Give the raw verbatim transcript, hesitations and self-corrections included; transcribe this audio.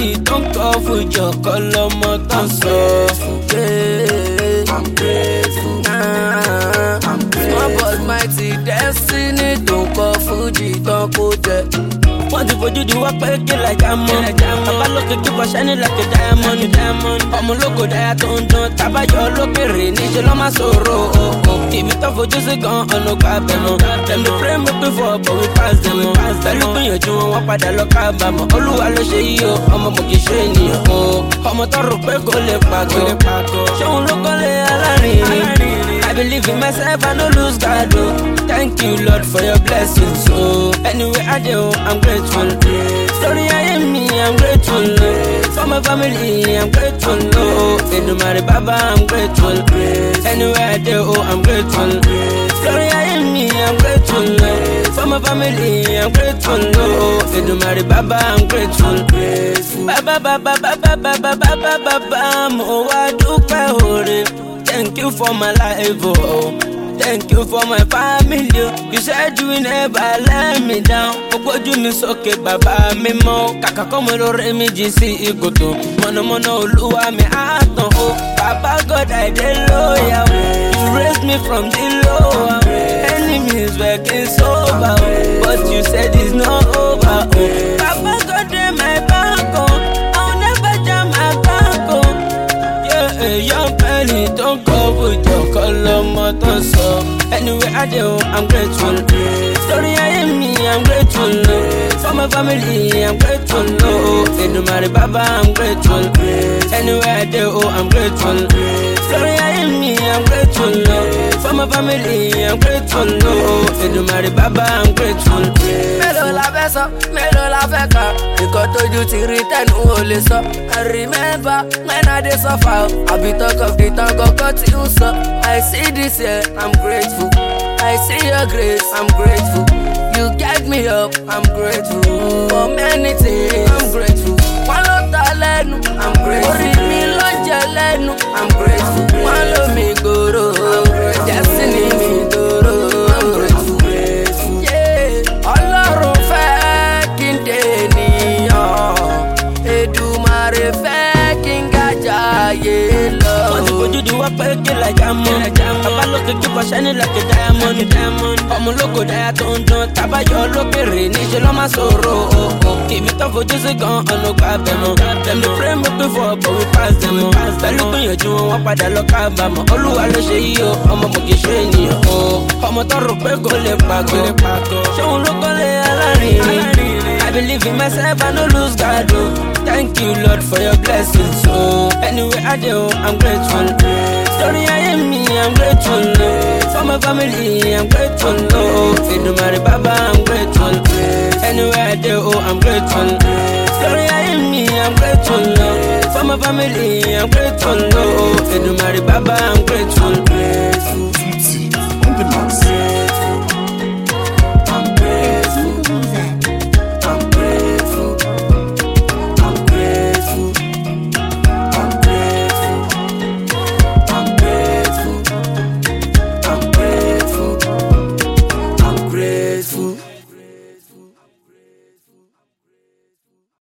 family don't call for your color, more than so. I'm grateful. Nah, I'm grateful. small but mighty destiny don't call Fuji, don't go there. Want to do the work, but you like I'm on. Papa look at keep shining like a diamond, diamond. I'm a loco that don't don't taba your look at rain, it's all my sorrow. Give it up for just a gun on no cabin. Them the frame we before, but we pass them. Pass the look on your joint, what by the look at Bama. Olu alo she yo, I'm a monkey shiny. Oh, I'm a toro pe go le pago, le pago. Show look on le alani. I believe in myself, I no lose God. Thank you, Lord, for your blessings. So anyway, I do, I'm grateful. Sorry, I am me, I'm grateful. For my family, I'm grateful. No, in the Mary Baba, I'm grateful. Anyway, I do, I'm grateful. Sorry, I am me, I'm grateful. For my family, I'm grateful. No, in the Mary Baba, I'm grateful. Baba, Baba, Baba, Baba, Baba, Baba, mo wa dupe ore. Thank you for my life, oh. Thank you for my family. You said you will never let me down. Ogoju mi soke baba mi mo. Kaka komo lo re mi jisi ikoto. Mono mono oluwa mi aton o. Baba God I dey loyal. You raised me from the lower. Enemies working sober, but you said it's not over. Baba God dey my back on. I'll never jam my back on. Yeah, a young penny don't go with your color, motor so. Anyway, I do, I'm grateful. Sorry, I am me, I'm grateful. For my family, I'm grateful. No, in the Mary Baba, I'm grateful. Anyway, I do, I'm grateful. Sorry, I am me, I'm grateful. For my family, I'm grateful. No, in the Mary Baba, I'm grateful. Melo la besa, melo la feka. Because to you to return only so. I remember when I did suffer. I be talk of the tongue of God you so. I see this year, I'm grateful. I see your grace, I'm grateful. You get me up, I'm grateful. For many things, I'm grateful. One love talenu, I'm grateful. Ori mi lonje lenu, I'm grateful. One love me goro, I'm grateful. Destiny me doro, I'm grateful. Yeah, Ọlọ́run fẹ́ kí n dènìyàn, Èdùmàrè fẹ́ kí n gàjàyè lọ. Want to go do the work, but you like diamond. Papa look at keep shining like a diamond, diamond. I'm a loco that don't don't taba your look at rain, it's all my sorrow. Give it up for just a gun on no cabin. Them the frame we before, but we pass them. Pass the look on your joint, what by the look at Bama. Olu alo she yo, I'm a monkey shiny. Oh, I'm a toro pe go le pago, le pago. Show look on le alani. I believe in myself, I no lose God. Thank you, Lord, for your blessings. So anyway, I do, I'm grateful. Sorry, I am me, I'm grateful. For my family, I'm grateful. No, in the Mary Baba, I'm grateful. Anyway, I do, I'm grateful. Sorry, I am me, I'm grateful. For my family, I'm grateful. No, in the Mary Baba, I'm grateful.